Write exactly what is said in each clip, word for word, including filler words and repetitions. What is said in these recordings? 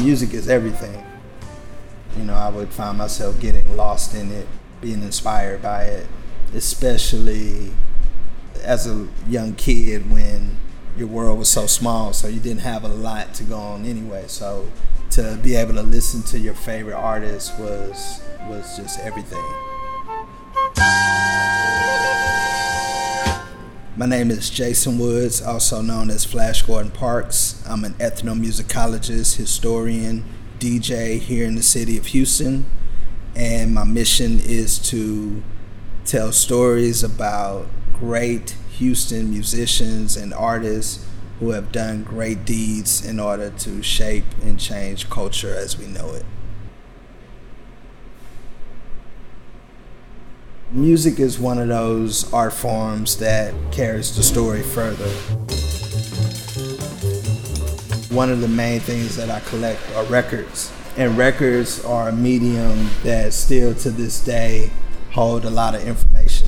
music is everything. You know, I would find myself getting lost in it, being inspired by it, especially as a young kid when your world was so small, so you didn't have a lot to go on anyway. So to be able to listen to your favorite artist was was just everything. My name is Jason Woods, also known as Flash Gordon Parks. I'm an ethnomusicologist, historian, D J here in the city of Houston, and my mission is to tell stories about great Houston musicians and artists who have done great deeds in order to shape and change culture as we know it. Music is one of those art forms that carries the story further. One of the main things that I collect are records, and records are a medium that still to this day hold a lot of information.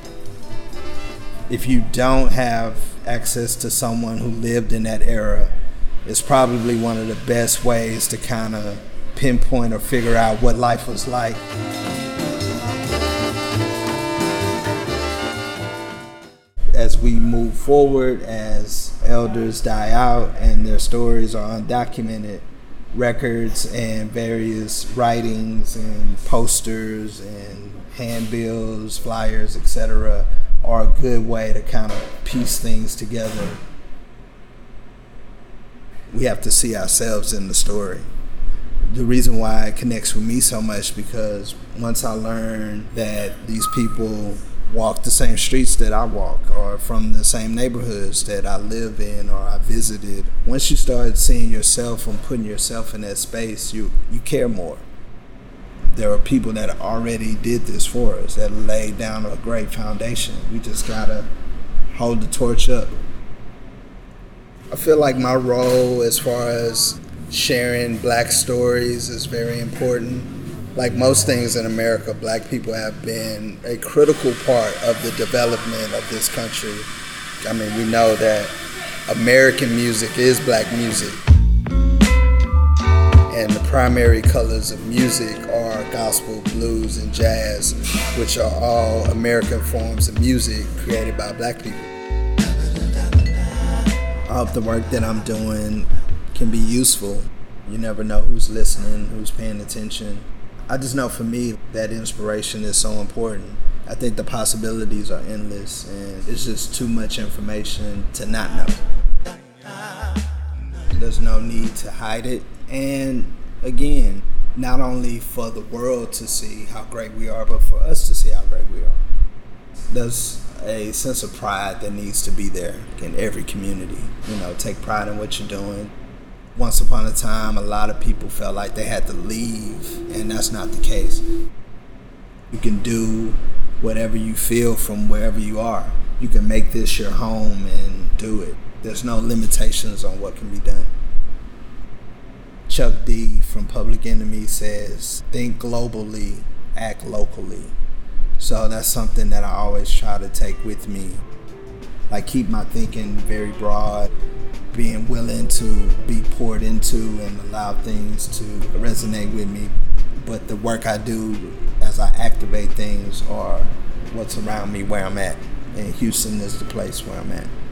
If you don't have access to someone who lived in that era, it's probably one of the best ways to kind of pinpoint or figure out what life was like. As we move forward, as elders die out and their stories are undocumented, records and various writings and posters and handbills, flyers, et cetera are a good way to kind of piece things together. We have to see ourselves in the story. The reason why it connects with me so much, because once I learned that these people walk the same streets that I walk, or from the same neighborhoods that I live in or I visited, once you start seeing yourself and putting yourself in that space, you, you care more. There are people that already did this for us, that laid down a great foundation. We just gotta hold the torch up. I feel like my role as far as sharing black stories is very important. Like most things in America, black people have been a critical part of the development of this country. I mean, we know that American music is black music. And the primary colors of music are gospel, blues, and jazz, which are all American forms of music created by black people. I hope the work that I'm doing can be useful. You never know who's listening, who's paying attention. I just know for me that inspiration is so important. I think the possibilities are endless, and it's just too much information to not know. There's no need to hide it. And again, not only for the world to see how great we are, but for us to see how great we are. There's a sense of pride that needs to be there in every community. You know, take pride in what you're doing. Once upon a time, a lot of people felt like they had to leave, and that's not the case. You can do whatever you feel from wherever you are. You can make this your home and do it. There's no limitations on what can be done. Chuck D from Public Enemy says, think globally, act locally. So that's something that I always try to take with me. Like, keep my thinking very broad, being willing to be poured into and allow things to resonate with me. But the work I do as I activate things are what's around me where I'm at. And Houston is the place where I'm at.